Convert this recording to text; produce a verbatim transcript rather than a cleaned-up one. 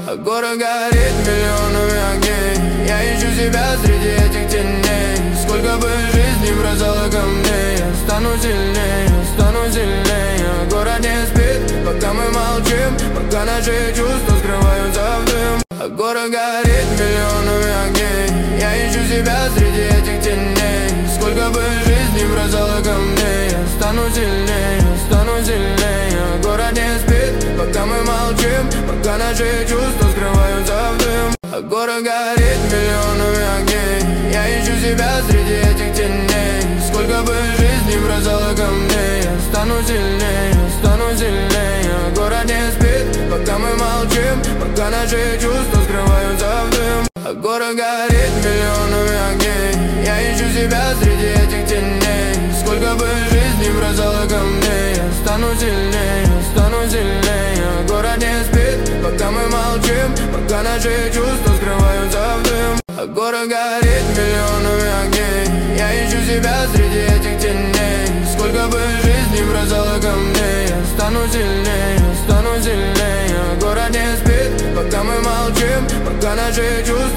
А город горит миллионами огней. Я ищу себя среди этих теней. Сколько бы жизни бросало ко мне, я стану сильнее, стану сильнее. Город не спит, пока мы молчим, пока наши чувства скрываются в дым. А город горит миллионами огней. Я ищу себя среди этих теней. Сколько бы жизни бросало ко мне, я стану сильнее, стану сильнее. Город не спит, пока мы молчим, пока наши чувства скрываются в дым. А город горит миллионами огней. Я ищу себя среди этих теней. Сколько бы жизни бросало ко мне, я стану сильнее, стану сильнее. Город не спит, пока мы молчим, пока наши чувства скрываются в дым. А город горит миллионами огней. Я ищу себя среди этих теней. Сколько бы жизни бросало ко мне, я стану сильнее, стану сильнее. Город не спит, пока мы молчим, пока наши чувства скрываются в дым. А город горит миллионами огней. Я ищу себя среди этих теней. Сколько бы жизни бросало ко мне, я стану сильнее, стану сильнее. Город не спит, пока мы молчим, пока наши чувства